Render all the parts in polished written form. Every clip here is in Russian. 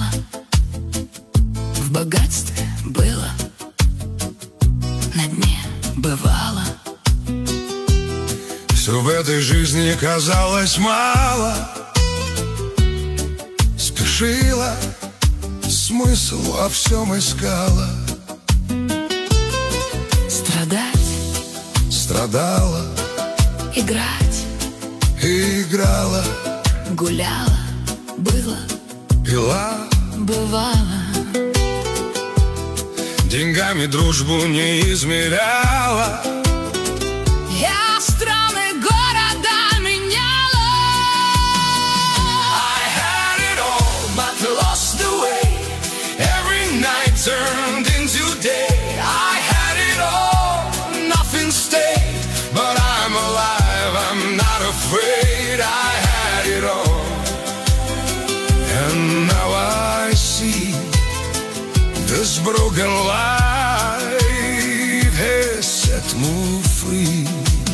знала, в богатстве было, на дне бывало. Все в этой жизни казалось мало, спешила, смысл во всем искала. Страдать, Страдала, играть, и играла, гуляла, было, пила, бывало. деньгами дружбу не измеряла. Я страны, города меняла. I had it all, but lost the way. Every night turned into day. I had it all, nothing stayed, but I'm alive, I'm not afraid. I had it all, and now I see this broken life has set me free.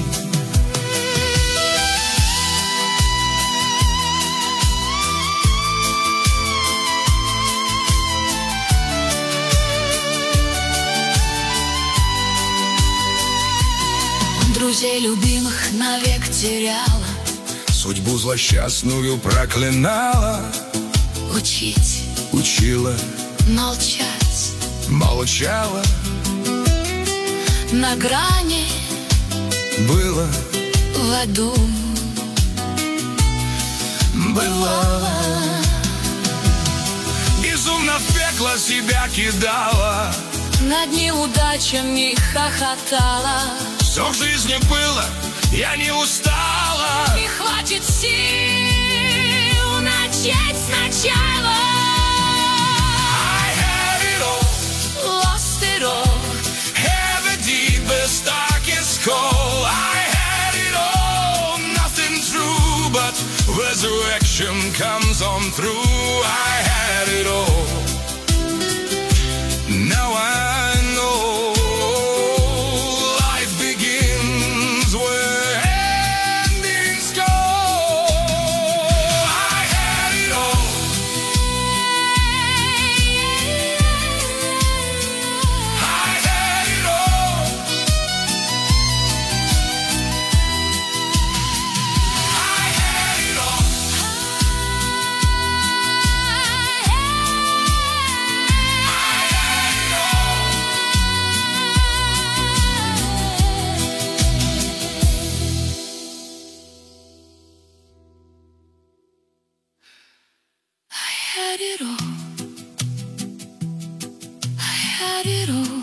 Друзей любимых навек теряла. Судьбу злосчастную проклинала. Учить, Учила, молчать, молчала. на грани, Было, в аду бывало. безумно в пекло себя кидала. Над неудачами хохотала. Все в жизни было, я не устала. Не хватит сил начать сначала. I had it all, Lost it all. had the deepest, darkest call. I had it all, nothing true, but resurrection comes on through. I had it all, now I know life begins where endings go. I had it all, I had it all, I had it all, I had it all. I had it all. I had it all.